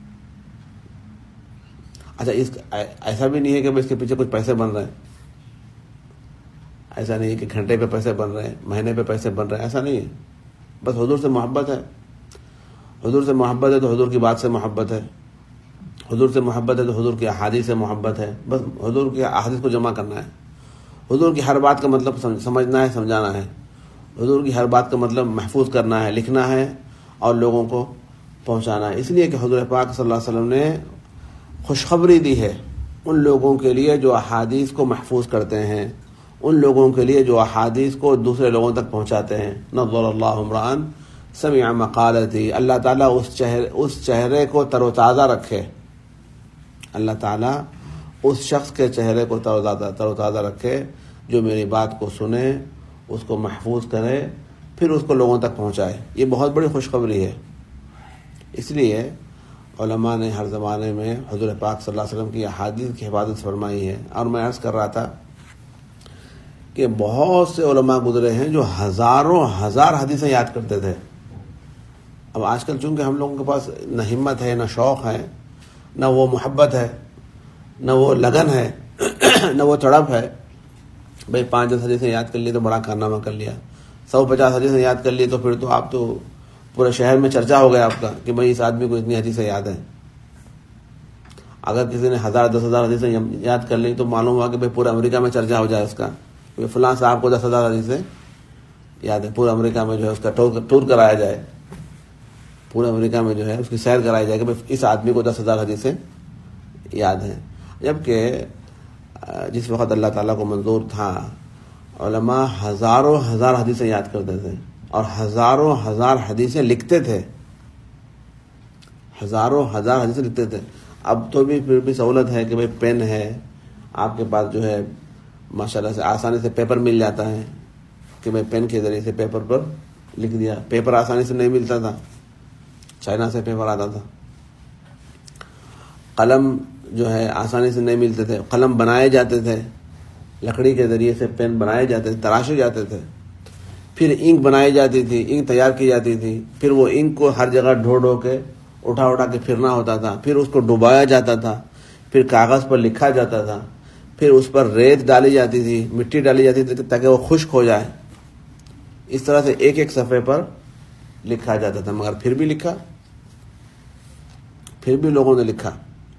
اچھا اس ایسا بھی نہیں ہے کہ اس کے پیچھے کچھ پیسے بن رہے ہیں، ایسا نہیں ہے کہ گھنٹے پہ پیسے بن رہے ہیں، مہینے پہ پیسے بن رہے ہیں، ایسا نہیں ہے. بس حضور سے محبت ہے، حضور سے محبت ہے تو حضور کی بات سے محبت ہے، حضور سے محبت ہے تو حضور کی احادیث سے محبت ہے. بس حضور کی احادیث کو جمع کرنا ہے، حضور کی ہر بات کا مطلب سمجھنا ہے، سمجھانا ہے، حضور کی ہر بات کا مطلب محفوظ کرنا ہے، لکھنا ہے اور لوگوں کو پہنچانا ہے. اس لیے کہ حضور پاک صلی اللہ علیہ وسلم نے خوشخبری دی ہے ان لوگوں کے لیے جو احادیث کو محفوظ کرتے ہیں، ان لوگوں کے لیے جو احادیث کو دوسرے لوگوں تک پہنچاتے ہیں. نظر اللہ امرأ سمع مقالتی، اللہ تعالیٰ اس چہرے اس چہرے کو تر و تازہ رکھے. اللہ تعالیٰ اس شخص کے چہرے کو تر و تازہ تر و تازہ رکھے جو میری بات کو سنے، اس کو محفوظ کرے، پھر اس کو لوگوں تک پہنچائے. یہ بہت بڑی خوشخبری ہے. اس لیے علماء نے ہر زمانے میں حضور پاک صلی اللہ علیہ وسلم کی احادیث کی حفاظت فرمائی ہے. اور میں عرض کر رہا تھا کہ بہت سے علماء گزرے ہیں جو ہزاروں ہزار حدیثیں یاد کرتے تھے. اب آج کل چونکہ ہم لوگوں کے پاس نہ ہمت ہے، نہ شوق ہے، نہ وہ محبت ہے، نہ وہ لگن ہے، نہ وہ تڑپ ہے. بھئی پانچ دس حدیثیں یاد کر لی تو بڑا کارنامہ کر لیا. سو پچاس حدیثیں یاد کر لی تو پھر تو آپ تو پورے شہر میں چرچا ہو گیا آپ کا کہ بھئی اس آدمی کو اتنی حدیثیں یاد ہیں. اگر کسی نے ہزار دس ہزار حدیثیں یاد کر لی تو معلوم ہوا کہ بھئی پورے امریکہ میں چرچا ہو جائے اس کا کہ فلاں صاحب کو دس ہزار حدیثیں یاد ہے. پورے امریکہ میں جو ہے اس کا ٹور کرایا جائے، پورے امریکہ میں جو ہے اس کی سیر کرائی جائے کہ بھئی اس آدمی کو دس ہزار حدیثیں یاد ہیں. جبکہ جس وقت اللہ تعالیٰ کو منظور تھا، علماء ہزاروں ہزار حدیثیں یاد کرتے تھے اور ہزاروں ہزار حدیثیں لکھتے تھے. ہزاروں ہزار حدیثیں لکھتے تھے. اب تو بھی پھر بھی سہولت ہے کہ بھئی پین ہے آپ کے پاس، جو ہے ماشاءاللہ سے آسانی سے پیپر مل جاتا ہے کہ بھئی پین کے ذریعے سے پیپر پر لکھ دیا. پیپر آسانی سے نہیں ملتا تھا، چائنا سے پیپر آتا تھا. قلم جو ہے آسانی سے نہیں ملتے تھے، قلم بنائے جاتے تھے، لکڑی کے ذریعے سے پین بنائے جاتے تھے، تراشے جاتے تھے. پھر انک بنائی جاتی تھی، انک تیار کی جاتی تھی. پھر وہ انک کو ہر جگہ ڈھو ڈھو کے اٹھا اٹھا کے پھرنا ہوتا تھا. پھر اس کو ڈبایا جاتا تھا، پھر کاغذ پر لکھا جاتا تھا، پھر اس پر ریت ڈالی جاتی تھی، مٹی ڈالی جاتی تھی تاکہ وہ خشک ہو جائے. اس طرح سے ایک ایک صفحے پر لکھا جاتا تھا. مگر پھر بھی لکھا، پھر بھی لوگوں نے لکھا.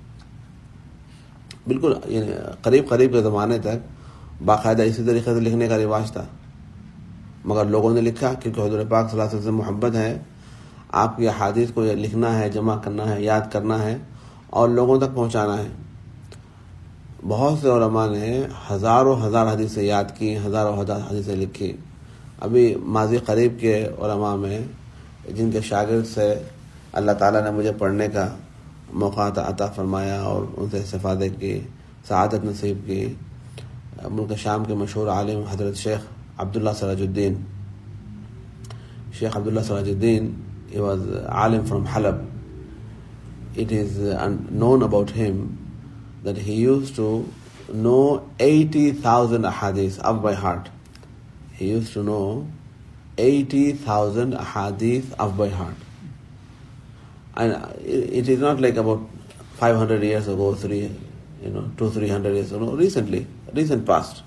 بالکل قریب قریب کے زمانے تک باقاعدہ اسی طریقے سے لکھنے کا رواج تھا. مگر لوگوں نے لکھا کیونکہ حضور پاک صلی اللہ علیہ وسلم محبت ہے. آپ کی احادیث کو لکھنا ہے، جمع کرنا ہے، یاد کرنا ہے اور لوگوں تک پہنچانا ہے. بہت سے علماء نے ہزاروں ہزار حدیثیں یاد کی، ہزاروں ہزار حدیثیں لکھی. ابھی ماضی قریب کے علماء میں جن کے شاگرد سے اللہ تعالیٰ نے مجھے پڑھنے کا موقع عطا فرمایا اور ان سے استفادے کی سعادت نصیب کی، ملک شام کے مشہور عالم حضرت شیخ عبداللہ سراج الدین. شیخ عبداللہ Siraj uddin, he was alim from Halab. It is known about him that he used to know eighty thousand ahadith up by heart. He used to know eighty thousand ahadith up by heart. And it is not like about five hundred years ago, three, you know, two, three hundred years ago. No, recently, recent past.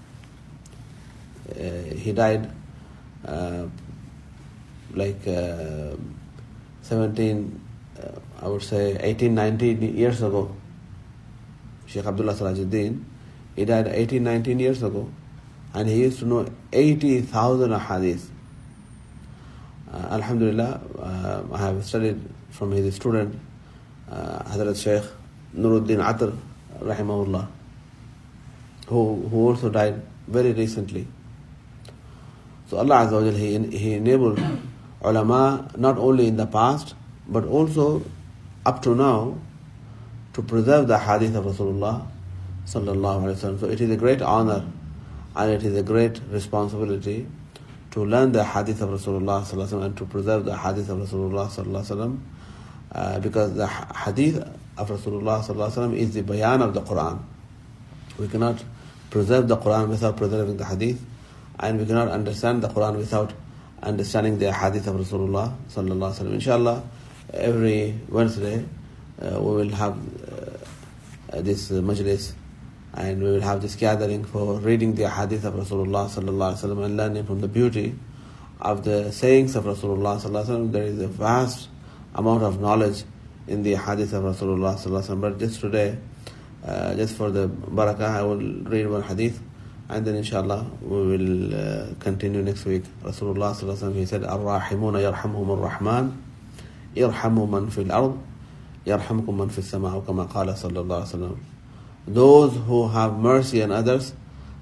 Uh, he died uh, like uh, seventeen, uh, I would say eighteen, nineteen years ago. Sheikh Abdullah Sirajuddin, he died eighteen, nineteen years ago, and he used to know eighty thousand ahadith. Uh, Alhamdulillah, uh, I have studied from his student, uh, Hazrat Sheikh Nuruddin Atar, rahimahullah, who, who also died very recently. So Allah Azza wa Jal, he, he enabled ulama not only in the past, but also up to now, to preserve the hadith of Rasulullah sallallahu alaihi wasallam. So it is a great honor and it is a great responsibility to learn the hadith of Rasulullah sallallahu alaihi wasallam and to preserve the hadith of Rasulullah sallallahu alaihi wasallam, uh, because the hadith of Rasulullah sallallahu alaihi wasallam is the bayan of the Quran. We cannot preserve the Quran without preserving the hadith, and we cannot understand the Quran without understanding the hadith of Rasulullah sallallahu alaihi wasallam. Inshallah, every Wednesday uh, we will have uh, this uh, majlis, and we will have this gathering for reading the hadith of Rasulullah sallallahu alaihi wasallam and learning from the beauty of the sayings of Rasulullah sallallahu alaihi wasallam. There is a vast amount of knowledge in the hadith of Rasulullah sallallahu alaihi wasallam. But just today, uh, just for the barakah, I will read one hadith, and then inshallah we will uh, continue next week. Rasulullah sallallahu alaihi wasallam, he said, "Ar-Rahimuna yarhamhum ar-Rahman, yarhamu man fil ard, yarhamkum man fis sama," kama qala sallallahu alaihi wasallam. Those who have mercy on others,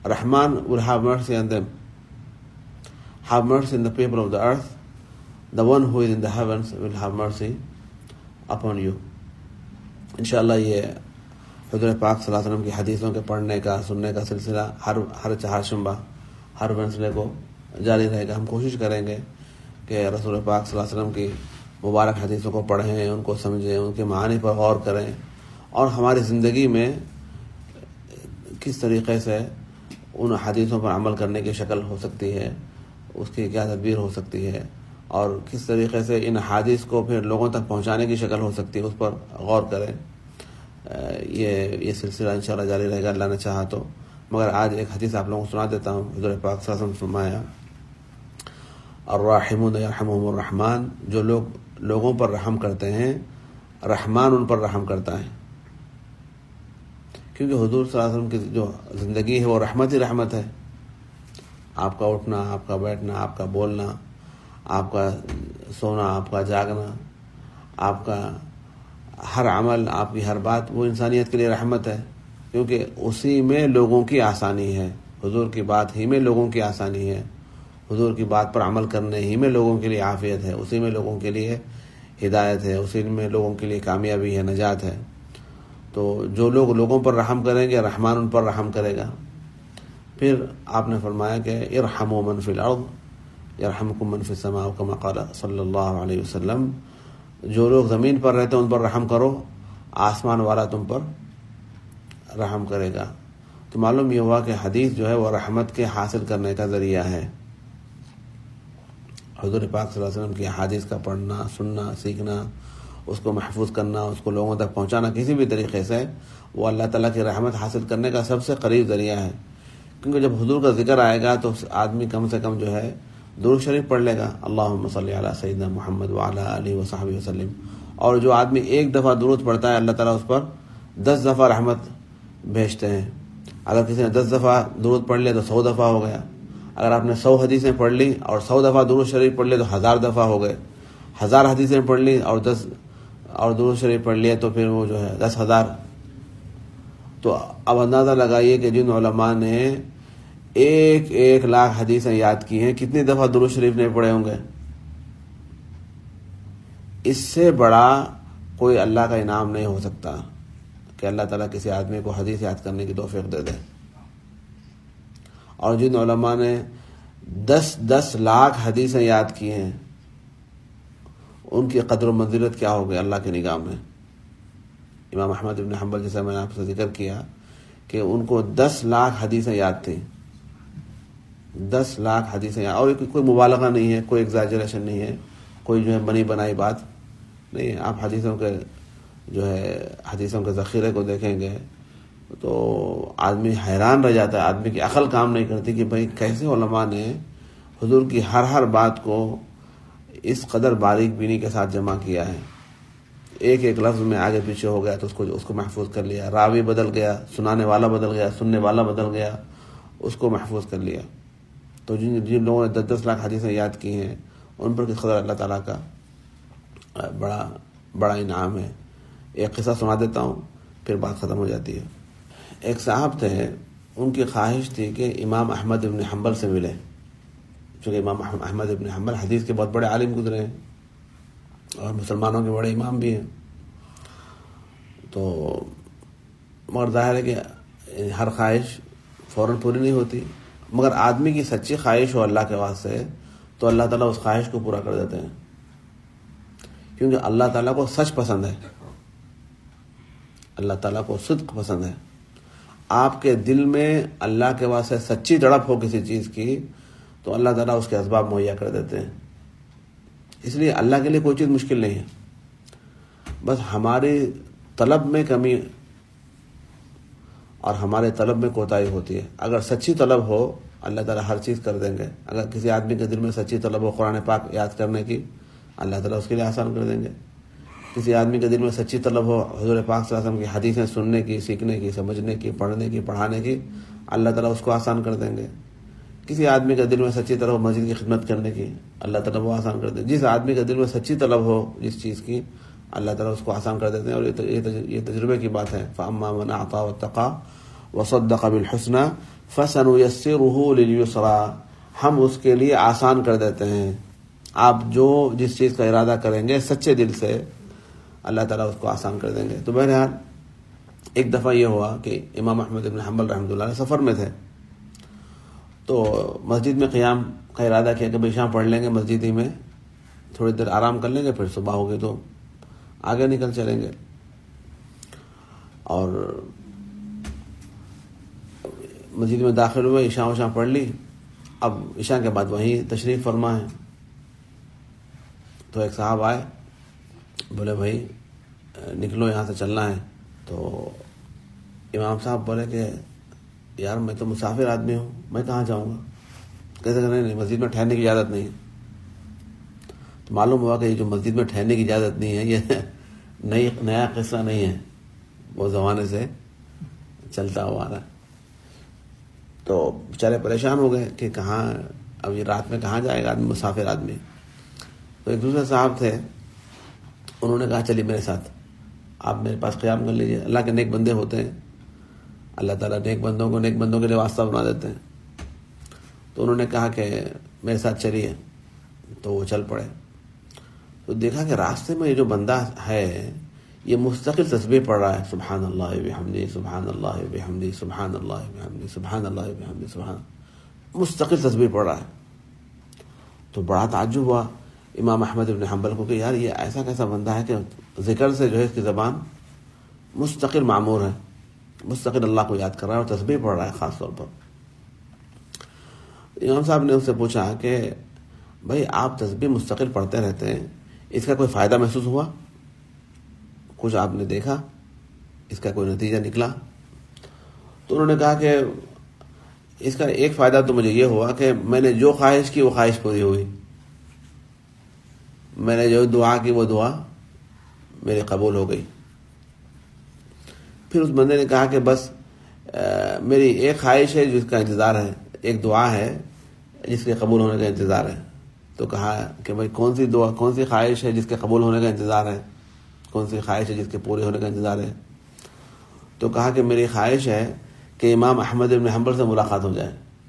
Rahman will have mercy on them. Have mercy on the people of the earth. The one who is in the heavens will have mercy upon you. انشاءاللہ یہ حضور پاک صلی اللہ علیہ وسلم کی حدیثوں کے پڑھنے کا سننے کا سلسلہ ہر ہر چہارشنبہ ہر وینسڈے کو جاری رہے گا. ہم کوشش کریں گے کہ رسول پاک صلی اللہ علیہ وسلم کی مبارک حدیثوں کو پڑھیں، ان کو سمجھیں، ان کے معانی پر غور کریں، اور ہماری زندگی میں کس طریقے سے ان حدیثوں پر عمل کرنے کی شکل ہو سکتی ہے، اس کی کیا تدبیر ہو سکتی ہے، اور کس طریقے سے ان حدیث کو پھر لوگوں تک پہنچانے کی شکل ہو سکتی ہے، اس پر غور کریں. یہ یہ سلسلہ انشاءاللہ جاری رہے گا اللہ نے چاہا تو. مگر آج ایک حدیث آپ لوگوں کو سنا دیتا ہوں. حضور پاک صلی اللہ علیہ وسلم فرمایا الراحمون یرحمهم الرحمن، جو لوگ لوگوں پر رحم کرتے ہیں رحمان ان پر رحم کرتا ہے. کیونکہ حضور صلی اللہ علیہ وسلم کی جو زندگی ہے وہ رحمت ہی رحمت ہے. آپ کا اٹھنا، آپ کا بیٹھنا، آپ کا بولنا، آپ کا سونا، آپ کا جاگنا، آپ کا ہر عمل، آپ کی ہر بات، وہ انسانیت کے لیے رحمت ہے. کیونکہ اسی میں لوگوں کی آسانی ہے. حضور کی بات ہی میں لوگوں کی آسانی ہے. حضور کی بات پر عمل کرنے ہی میں لوگوں کے لیے عافیت ہے. اسی میں لوگوں کے لیے ہدایت ہے. اسی میں لوگوں کے لیے کامیابی ہے، نجات ہے. تو جو لوگ لوگوں پر رحم کریں گے رحمان ان پر رحم کرے گا. پھر آپ نے فرمایا کہ ارحموا من فی الارض یرحمکم من فی السماء کما قال صلی اللہ علیہ وسلم. جو لوگ زمین پر رہتے ہیں ان پر رحم کرو، آسمان والا تم پر رحم کرے گا. تو معلوم یہ ہوا کہ حدیث جو ہے وہ رحمت کے حاصل کرنے کا ذریعہ ہے. حضور پاک صلی اللہ علیہ وسلم کی حدیث کا پڑھنا، سننا، سیکھنا، اس کو محفوظ کرنا، اس کو لوگوں تک پہنچانا کسی بھی طریقے سے، وہ اللہ تعالیٰ کی رحمت حاصل کرنے کا سب سے قریب ذریعہ ہے. کیونکہ جب حضور کا ذکر آئے گا تو آدمی کم سے کم جو ہے درود شریف پڑھ لے گا، اللہم صلی علی سیدنا محمد وعلی آلہ وصحبہ وسلم. اور جو آدمی ایک دفعہ درود پڑھتا ہے اللہ تعالیٰ اس پر دس دفعہ رحمت بھیجتے ہیں. اگر کسی نے دس دفعہ درود پڑھ لیا تو سو دفعہ ہو گیا. اگر آپ نے سو حدیثیں پڑھ لی اور سو دفعہ درود شریف پڑھ لیا تو ہزار دفعہ ہو گئے. ہزار حدیثیں پڑھ لی اور دس اور درود شریف پڑھ لیا تو پھر وہ جو ہے دس ہزار. تو اب اندازہ لگائیے کہ جن علماء نے ایک ایک لاکھ حدیثیں یاد کی ہیں کتنی دفعہ درود شریف نہیں پڑھے ہوں گے. اس سے بڑا کوئی اللہ کا انعام نہیں ہو سکتا کہ اللہ تعالیٰ کسی آدمی کو حدیث یاد کرنے کی توفیق دے دے. اور جن علماء نے دس دس لاکھ حدیثیں یاد کی ہیں ان کی قدر و منزلت کیا ہوگی اللہ کی نگاہ میں. امام احمد بن حنبل جیسا میں نے آپ سے ذکر کیا کہ ان کو دس لاکھ حدیثیں یاد تھیں. دس لاکھ حدیثیں یاد، اور کوئی مبالغہ نہیں ہے، کوئی ایگزیجریشن نہیں ہے، کوئی جو ہے بنی بنائی بات نہیں. آپ حدیثوں کے جو ہے حدیثوں کے ذخیرے کو دیکھیں گے تو آدمی حیران رہ جاتا ہے. آدمی کی عقل کام نہیں کرتی کہ بھئی کیسے علماء نے حضور کی ہر ہر بات کو اس قدر باریک بینی کے ساتھ جمع کیا ہے. ایک ایک لفظ میں آگے پیچھے ہو گیا تو اس کو اس کو محفوظ کر لیا. راوی بدل گیا، سنانے والا بدل گیا، سننے والا بدل گیا، اس کو محفوظ کر لیا. تو جن جن لوگوں نے دس دس لاکھ حدیثیں یاد کی ہیں ان پر کس قدر اللہ تعالیٰ کا بڑا بڑا انعام ہے. ایک قصہ سنا دیتا ہوں پھر بات ختم ہو جاتی ہے. ایک صاحب تھے، ان کی خواہش تھی کہ امام احمد بن حنبل سے ملے، چونکہ امام احمد بن حنبل حدیث کے بہت بڑے عالم گزرے ہیں اور مسلمانوں کے بڑے امام بھی ہیں. تو مگر ظاہر ہے کہ ہر خواہش فوراً پوری نہیں ہوتی، مگر آدمی کی سچی خواہش ہو اللہ کے واسطے تو اللہ تعالیٰ اس خواہش کو پورا کر دیتے ہیں. کیونکہ اللہ تعالیٰ کو سچ پسند ہے، اللہ تعالیٰ کو صدق پسند ہے. آپ کے دل میں اللہ کے واسطے سچی تڑپ ہو کسی چیز کی تو اللہ تعالیٰ اس کے اسباب مہیا کر دیتے ہیں. اس لیے اللہ کے لیے کوئی چیز مشکل نہیں ہے، بس ہماری طلب میں کمی اور ہمارے طلب میں کوتاہی ہوتی ہے. اگر سچی طلب ہو اللہ تعالیٰ ہر چیز کر دیں گے. اگر کسی آدمی کے دل میں سچی طلب ہو قرآن پاک یاد کرنے کی اللہ تعالیٰ اس کے لیے آسان کر دیں گے. کسی آدمی کے دل میں سچی طلب ہو حضور پاک صلی اللہ علیہ وسلم کی حدیثیں سننے کی، سیکھنے کی، سمجھنے کی، پڑھنے کی، پڑھانے کی، اللہ تعالیٰ اس کو آسان کر دیں گے. کسی آدمی کے دل میں سچی طلب ہو مسجد کی خدمت کرنے کی اللہ تعالیٰ وہ آسان کر دیں. جس آدمی کے دل میں سچی طلب ہو جس چیز کی اللہ تعالیٰ اس کو آسان کر دیتے ہیں. اور یہ تجربے کی بات ہے. فَأَمَّا مَنْ أَعْطَىٰ وَاتَّقَىٰ وَصَدَّقَ بِالْحُسْنَىٰ فَسَنُيَسِّرُهُ لِلْيُسْرَى، ہم اس کے لیے آسان کر دیتے ہیں. آپ جو جس چیز کا ارادہ کریں گے سچے دل سے، اللہ تعالیٰ اس کو آسان کر دیں گے. تو بہرحال ایک دفعہ یہ ہوا کہ امام احمد بن حنبل رحمۃ اللہ علیہ سفر میں تھے، تو مسجد میں قیام کا ارادہ کیا کہ عشاء پڑھ لیں گے مسجد ہی میں، تھوڑی دیر آرام کر لیں گے، پھر صبح ہوگی تو آگے نکل چلیں گے. اور مسجد میں داخل ہوئے، عشاء وشاء پڑھ لی. اب عشاء کے بعد وہیں تشریف فرما ہے. تو ایک صاحب آئے، بولے بھائی نکلو یہاں سے چلنا ہے. تو امام صاحب بولے کہ یار میں تو مسافر آدمی ہوں، میں کہاں جاؤں گا. کیسے کریں؟ نہیں، مسجد میں ٹھہرنے کی اجازت نہیں ہے. تو معلوم ہوا کہ یہ جو مسجد میں ٹھہرنے کی اجازت نہیں ہے یہ نئی نیا قصہ نہیں ہے، وہ زمانے سے چلتا ہوا آ رہا ہے. تو بیچارے پریشان ہو گئے کہ کہاں اب یہ رات میں کہاں جائے گا آدمی، مسافر آدمی. تو ایک دوسرے صاحب تھے، انہوں نے کہا چلیے میرے ساتھ، آپ میرے پاس قیام کر لیجیے. اللہ کے نیک بندے ہوتے ہیں، اللہ تعالیٰ نیک بندوں کو نیک بندوں کے لیے واسطہ بنا دیتے ہیں. تو انہوں نے کہا کہ میرے ساتھ چلیے. تو وہ چل پڑے. تو دیکھا کہ راستے میں یہ جو بندہ ہے یہ مستقل تسبیح پڑھ رہا ہے، سبحان اللہ وبحمدہ، سبحان اللہ وبحمدہ، سبحان اللہ وبحمدہ، سبحان اللہ وبحمدہ، سبحان، مستقل تسبیح پڑھ رہا ہے. تو بڑا تعجب ہوا امام احمد بن حنبل کو کہ یار یہ ایسا کیسا بندہ ہے کہ ذکر سے جو ہے اس کی زبان مستقل معمور ہے، مستقل اللہ کو یاد کر رہا ہے اور تسبیح پڑھ رہا ہے خاص طور پر. امام صاحب نے اس سے پوچھا کہ بھائی آپ تسبیح مستقل پڑھتے رہتے ہیں، اس کا کوئی فائدہ محسوس ہوا؟ کچھ آپ نے دیکھا؟ اس کا کوئی نتیجہ نکلا؟ تو انہوں نے کہا کہ اس کا ایک فائدہ تو مجھے یہ ہوا کہ میں نے جو خواہش کی وہ خواہش پوری ہوئی، میں نے جو دعا کی وہ دعا میری قبول ہو گئی. پھر اس بندے نے کہا کہ بس میری ایک خواہش ہے جس کا انتظار ہے، ایک دعا ہے جس کے قبول ہونے کا انتظار ہے. تو کہا کہ بھائی کون سی دعا، کون سی خواہش ہے جس کے قبول ہونے کا انتظار ہے، کون سی خواہش ہے جس کے پورے ہونے کا انتظار ہے؟ تو کہا کہ میری خواہش ہے کہ امام احمد بن حنبل سے ملاقات ہو جائے.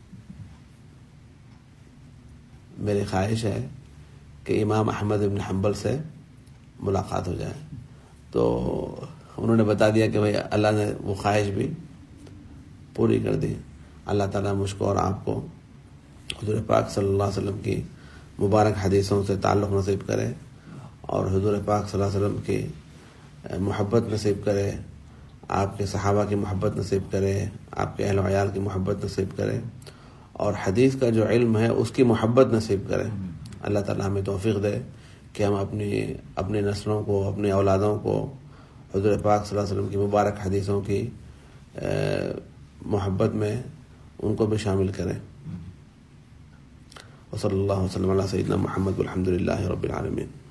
میری خواہش ہے کہ امام احمد بن حنبل سے ملاقات ہو جائے. تو انہوں نے بتا دیا کہ بھائی اللہ نے وہ خواہش بھی پوری کر دی. اللہ تعالیٰ مجھ کو اور آپ کو حضور پاک صلی اللہ علیہ وسلم کی مبارک حدیثوں سے تعلق نصیب کرے، اور حضور پاک صلی اللہ علیہ وسلم کی محبت نصیب کرے، آپ کے صحابہ کی محبت نصیب کرے، آپ کے اہل و عیال کی محبت نصیب کرے، اور حدیث کا جو علم ہے اس کی محبت نصیب کرے. اللہ تعالیٰ ہمیں توفیق دے کہ ہم اپنی اپنی نسلوں کو، اپنی اولادوں کو حضور پاک صلی اللہ علیہ وسلم کی مبارک حدیثوں کی محبت میں ان کو بھی شامل کریں. وصلی اللہ وسلم علی سیدنا محمد والحمد للہ رب العالمین.